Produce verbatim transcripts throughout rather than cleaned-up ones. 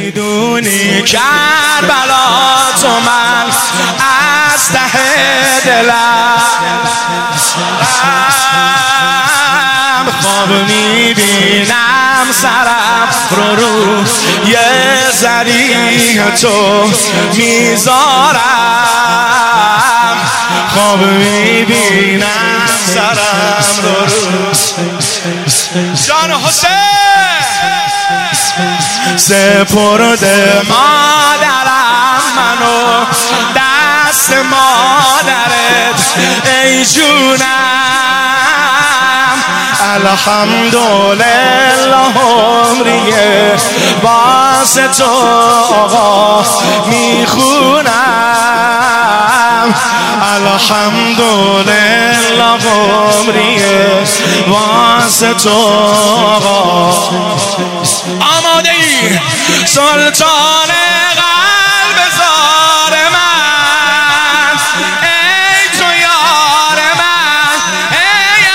میدونی کربلا تو من از ته دلم خواب میبینم سرم رو رو یه ذریح تو میذارم خواب میبینم سرم رو رو جان حسین سپرده مادرم منو دست مادرت ای جونم الحمدلله عمریه واسه تو آقا میخونم الحمدلله عمریه واسه تو آقا آماده ای سلطان قلب زار من ای تو یار من ای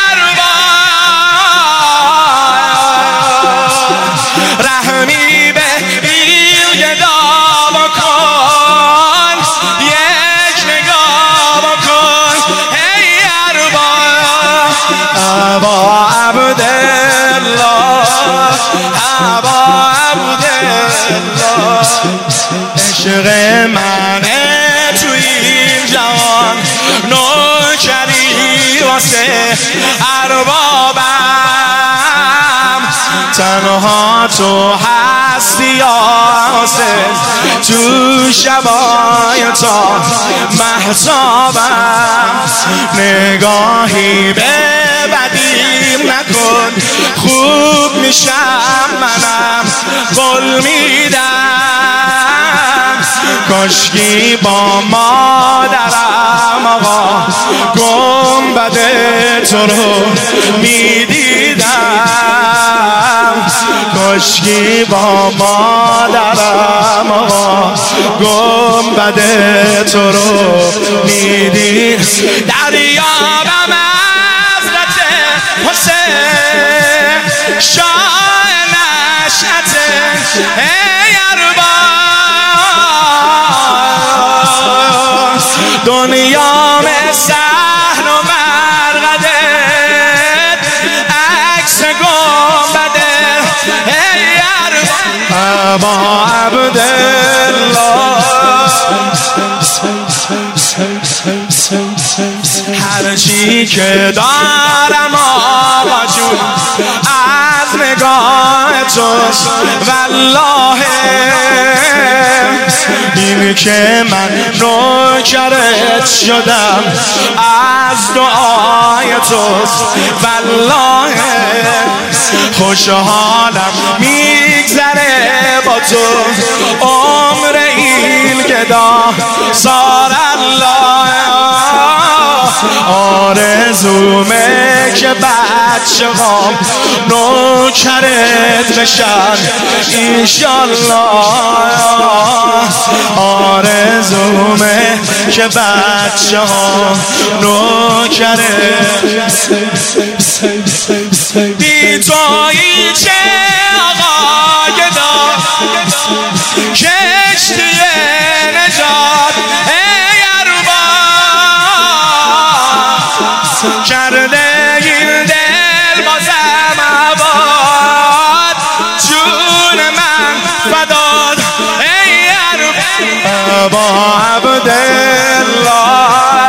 ارباب رحمی به این گدا بکن یک نگاه بکن ای ارباب ابا عبدالله ابا عبدالله عشق منه تو این جوان نوکری واسه اربابم تنها تو هستی یاسه تو شبای تا مهتابم نگاهی به بدیم نکن خوب میشم منم قول میدم کاشکی با مادرم آقا گنبد تو رو میدیدم کاشکی با مادرم آقا گنبد تو رو میدید دریابم حضرت حسین شاه نشأت ای ارباب دنیا صحن و مرقدت عکس گنبده ای ارباب ابا عبدالله هرچی که دارم آقا جون از نگاه توست والله این که من نوکرت شدم از دعای توست والله خوشحالم میگذره با تو عمر این گدا سار الله آرزومه که بچه هم نوکرت بشن انشالله آرزومه که بچه هم نوکرت بی تویی چه آقا گدا کشتی نجات ای ارباب کرده این دل بازم آباد جون من فداد ای ارباب ابا عبدالله